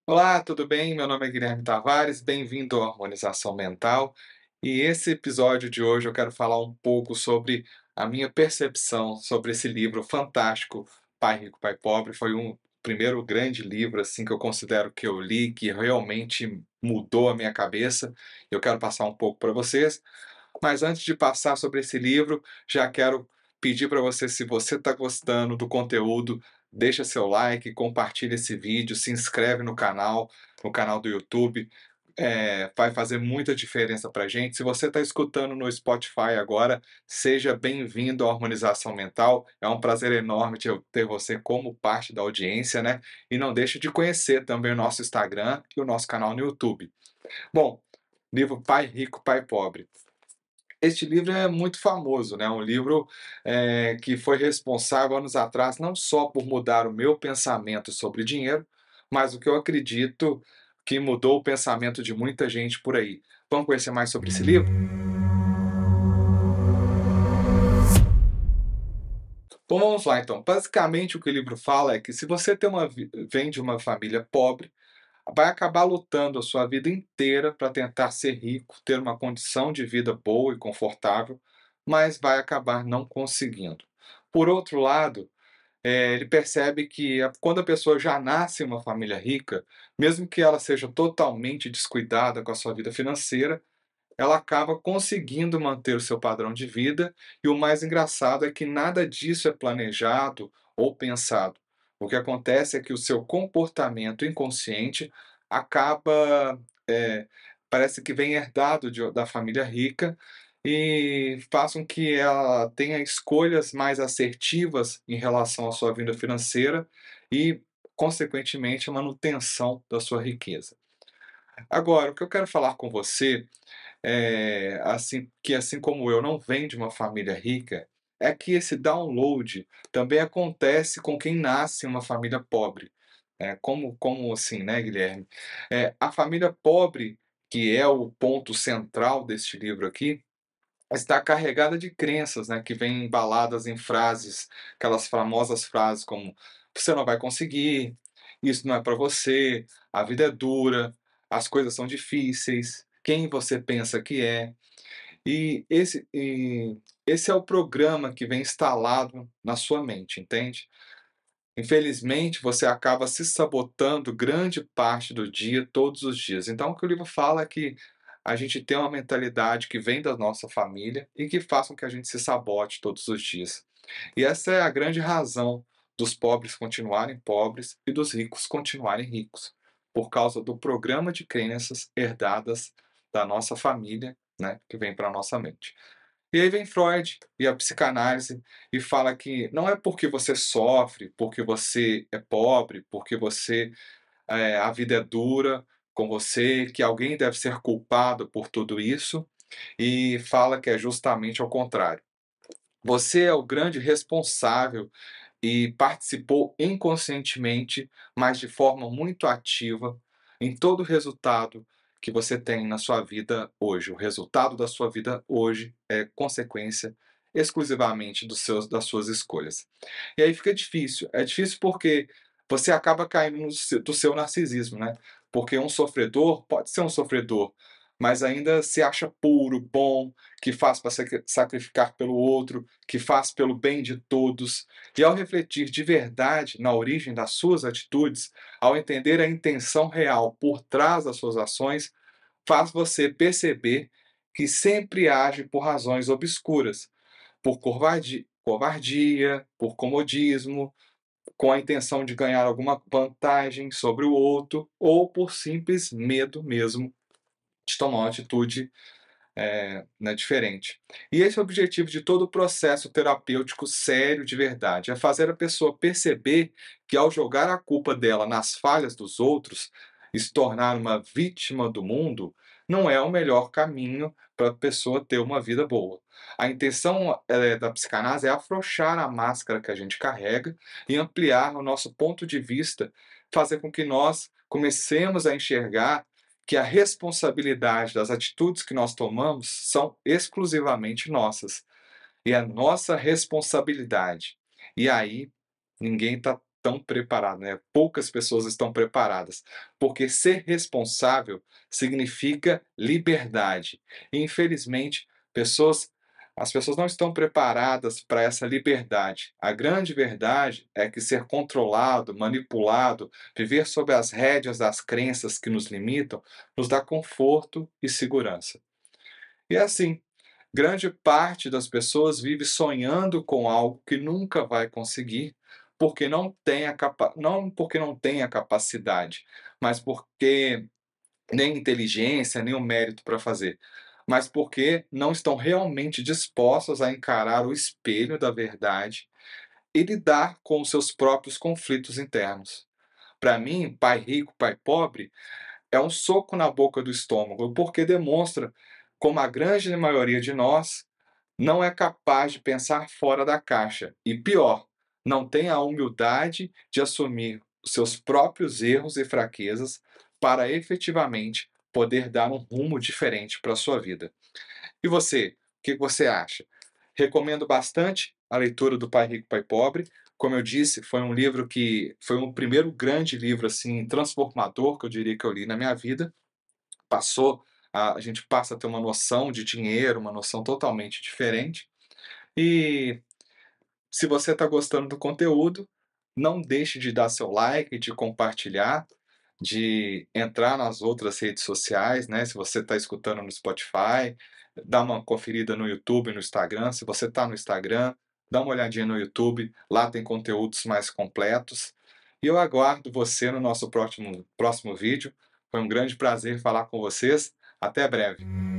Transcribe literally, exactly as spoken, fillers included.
Olá, tudo bem? Meu nome é Guilherme Tavares, bem-vindo à Harmonização Mental. E esse episódio de hoje eu quero falar um pouco sobre a minha percepção sobre esse livro fantástico, Pai Rico, Pai Pobre. Foi um primeiro grande livro assim que eu considero que eu li, que realmente mudou a minha cabeça. Eu quero passar um pouco para vocês, mas antes de passar sobre esse livro, já quero pedir para você, se você está gostando do conteúdo, deixa seu like, compartilha esse vídeo, se inscreve no canal, no canal do YouTube. É, vai fazer muita diferença para a gente. Se você está escutando no Spotify agora, seja bem-vindo à Harmonização Mental. É um prazer enorme ter ter você como parte da audiência, né? E não deixe de conhecer também o nosso Instagram e o nosso canal no YouTube. Bom, livro Pai Rico, Pai Pobre. Este livro é muito famoso, né? Um livro eh, que foi responsável anos atrás não só por mudar o meu pensamento sobre dinheiro, mas o que eu acredito que mudou o pensamento de muita gente por aí. Vamos conhecer mais sobre esse livro? Bom, vamos lá então. Basicamente, o que o livro fala é que se você tem uma, vi- vem de uma família pobre, vai acabar lutando a sua vida inteira para tentar ser rico, ter uma condição de vida boa e confortável, mas vai acabar não conseguindo. Por outro lado, eh, ele percebe que a- quando a pessoa já nasce em uma família rica, mesmo que ela seja totalmente descuidada com a sua vida financeira, ela acaba conseguindo manter o seu padrão de vida, e o mais engraçado é que nada disso é planejado ou pensado. O que acontece é que o seu comportamento inconsciente acaba, eh, parece que vem herdado de da família rica e faz com que ela tenha escolhas mais assertivas em relação à sua vida financeira e, consequentemente, a manutenção da sua riqueza. Agora, o que eu quero falar com você é, assim, que assim como eu não venho de uma família rica, é que esse download também acontece com quem nasce em uma família pobre. É, como, como assim, né, Guilherme? É, a família pobre, que é o ponto central deste livro aqui, está carregada de crenças, né, que vêm embaladas em frases, aquelas famosas frases como você não vai conseguir, isso não é para você, a vida é dura, as coisas são difíceis, quem você pensa que é. E esse, e esse é o programa que vem instalado na sua mente, entende? Infelizmente, você acaba se sabotando grande parte do dia, todos os dias. Então, o que o livro fala é que a gente tem uma mentalidade que vem da nossa família e que faz com que a gente se sabote todos os dias. E essa é a grande razão dos pobres continuarem pobres e dos ricos continuarem ricos, por causa do programa de crenças herdadas da nossa família, né, que vem para a nossa mente. E aí vem Freud e a psicanálise e fala que não é porque você sofre, porque você é pobre, porque você eh, a vida é dura com você, que alguém deve ser culpado por tudo isso, e fala que é justamente ao contrário. Você é o grande responsável e participou inconscientemente, mas de forma muito ativa, em todo o resultado que você tem na sua vida hoje. O resultado da sua vida hoje é consequência exclusivamente dos seus, das suas escolhas. E aí fica difícil. É difícil porque você acaba caindo no seu- do seu narcisismo, né? Porque um sofredor pode ser um sofredor, mas ainda se acha puro, bom, que faz para sacrificar pelo outro, que faz pelo bem de todos. E ao refletir de verdade na origem das suas atitudes, ao entender a intenção real por trás das suas ações, faz você perceber que sempre age por razões obscuras, por covardia, covardia, por comodismo, com a intenção de ganhar alguma vantagem sobre o outro, ou por simples medo mesmo de tomar uma atitude é, né, diferente. E esse é o objetivo de todo o processo terapêutico sério de verdade, é fazer a pessoa perceber que ao jogar a culpa dela nas falhas dos outros e se tornar uma vítima do mundo, não é o melhor caminho para a pessoa ter uma vida boa. A intenção é, da psicanálise é afrouxar a máscara que a gente carrega e ampliar o nosso ponto de vista, fazer com que nós comecemos a enxergar que a responsabilidade das atitudes que nós tomamos são exclusivamente nossas. E é nossa responsabilidade. E aí, ninguém está tão preparado, né? Poucas pessoas estão preparadas, porque ser responsável significa liberdade. E, infelizmente, pessoas as pessoas não estão preparadas para essa liberdade. A grande verdade é que ser controlado, manipulado, viver sob as rédeas das crenças que nos limitam, nos dá conforto e segurança. E é assim, grande parte das pessoas vive sonhando com algo que nunca vai conseguir, porque não tem a capa não porque não tem a capacidade, mas porque nem inteligência, nem o mérito para fazer, mas porque não estão realmente dispostos a encarar o espelho da verdade e lidar com os seus próprios conflitos internos. Para mim, pai rico, pai pobre é um soco na boca do estômago, porque demonstra como a grande maioria de nós não é capaz de pensar fora da caixa. E pior, não tem a humildade de assumir os seus próprios erros e fraquezas para efetivamente poder dar um rumo diferente para a sua vida. E você, o que você acha? Recomendo bastante a leitura do Pai Rico, Pai Pobre. Como eu disse, foi um livro que foi o primeiro grande livro assim transformador que eu diria que eu li na minha vida. Passou a, a gente passa a ter uma noção de dinheiro, uma noção totalmente diferente. E se você está gostando do conteúdo, não deixe de dar seu like, de compartilhar, de entrar nas outras redes sociais, né? Se você está escutando no Spotify, dá uma conferida no YouTube, no Instagram. Se você está no Instagram, dá uma olhadinha no YouTube, lá tem conteúdos mais completos. E eu aguardo você no nosso próximo, próximo vídeo. Foi um grande prazer falar com vocês. Até breve.